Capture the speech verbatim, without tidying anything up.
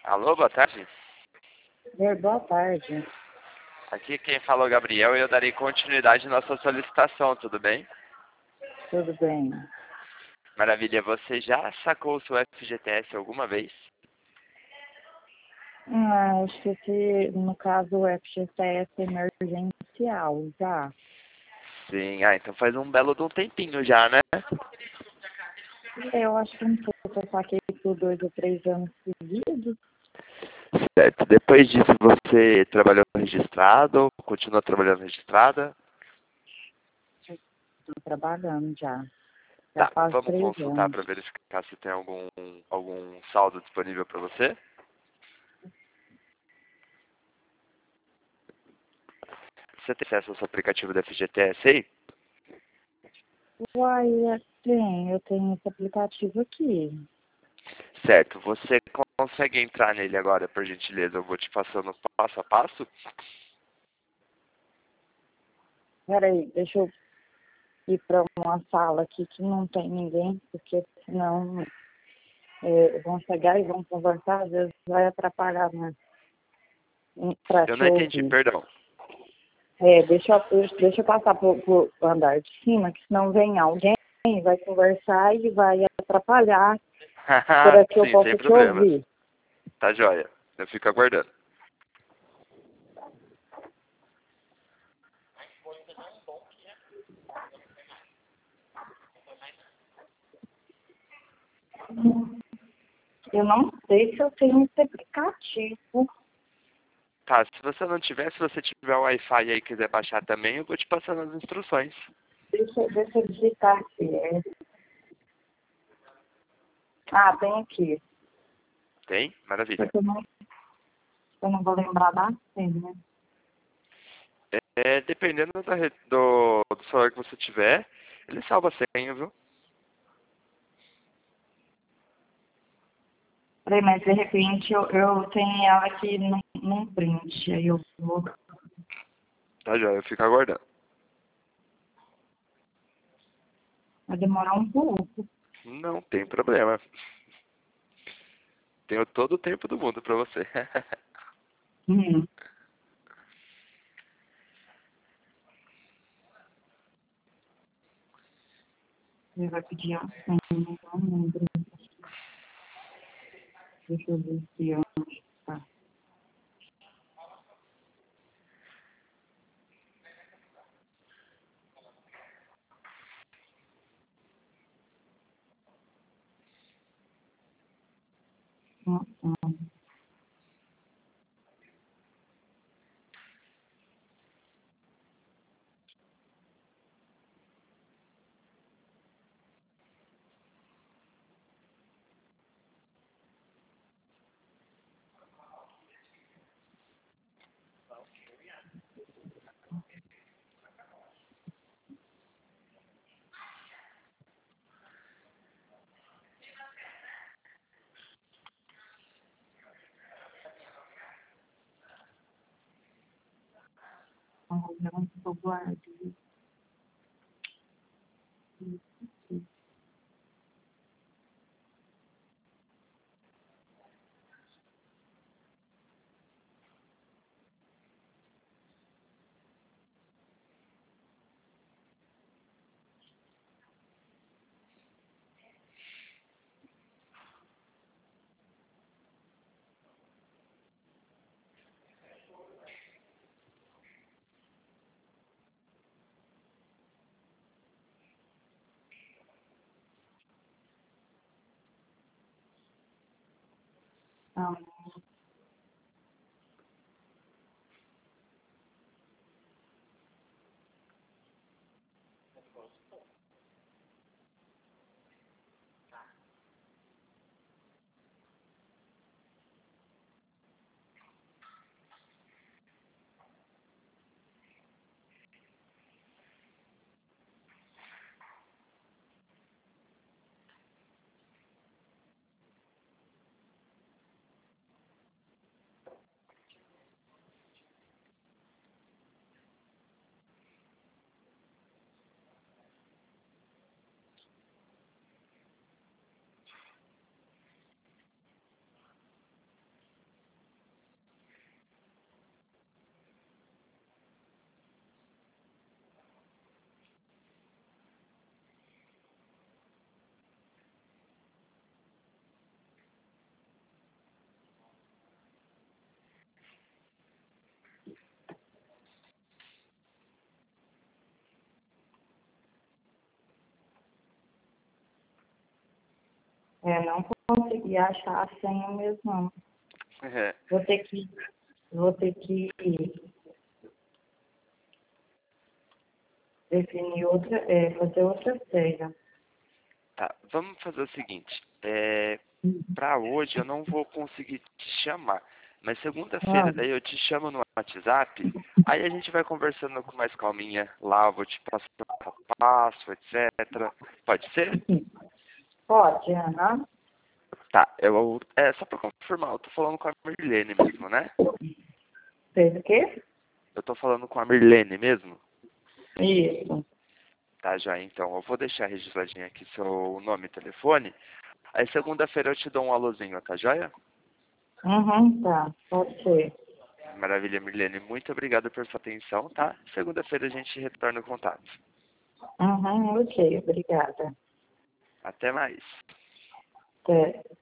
Alô, boa tarde. É, boa tarde. Aqui quem fala é o Gabriel e eu darei continuidade à nossa solicitação, tudo bem? Tudo bem? Maravilha, você já sacou o seu F G T S alguma vez? Ah, acho que esse, no caso, o F G T S emergencial, já. Sim, ah, então faz um belo de um tempinho já, né? Eu acho que não sei se eu saquei por dois ou três anos seguidos. Certo, depois disso você trabalhou registrado, continua trabalhando registrada? Estou trabalhando já. Já Tá, faz vamos três consultar anos. para verificar se tem algum, algum saldo disponível para você? Você tem acesso ao seu aplicativo da F G T S aí? Uai, é, tem, eu tenho esse aplicativo aqui. Certo, você consegue entrar nele agora, por gentileza? Eu vou te passando passo a passo. Peraí, deixa eu ir para uma sala aqui que não tem ninguém, porque senão é, vão chegar e vão conversar, às vezes vai atrapalhar, né? Para Eu te não entendi, ouvir. perdão. É, deixa eu, deixa eu passar pro, pro andar de cima, que senão vem alguém, vai conversar e vai atrapalhar para que eu Sim, sem possa te problemas. ouvir. Tá joia. Eu fico aguardando. Eu não sei se eu tenho esse aplicativo. Tá, se você não tiver, se você tiver o Wi-Fi aí e quiser baixar também, eu vou te passando as instruções. Deixa, deixa eu digitar aqui. É. Ah, tem aqui. Tem? Só Maravilha. que Eu não, eu não vou lembrar da senha. É, dependendo da re- do, do celular que você tiver, ele salva a senha, viu? Peraí, mas de repente eu, eu tenho ela aqui num, num print. Aí eu vou. Tá joia, eu fico aguardando. Vai demorar um pouco. Não tem problema. Tenho todo o tempo do mundo pra você. Hum. Ele vai pedir a senha, não lembro. Deixa eu ver se onde está. Hum, hum. Vamos ver onde eu guardo. Ah, É, não consegui achar a senha mesmo, não. É. Vou ter que, vou ter que definir outra, é, fazer outra senha. Tá, vamos fazer o seguinte. É, para hoje eu não vou conseguir te chamar. Mas segunda-feira Ah, daí eu te chamo no WhatsApp. Aí a gente vai conversando com mais calminha lá, eu vou te passar passo a passo, etcétera. Pode ser? pode, aham. Tá, eu, é só pra confirmar, eu tô falando com a Mirlene mesmo, né? Fez o quê? Eu tô falando com a Mirlene mesmo? Isso. Tá, já então. Eu vou deixar registradinho aqui seu nome e telefone. Aí segunda-feira eu te dou um alôzinho, tá joia? Uhum, tá, pode ser. Maravilha, Mirlene. Muito obrigado por sua atenção, tá? Segunda-feira a gente retorna o contato. Uhum, ok, obrigada. Até mais. Até.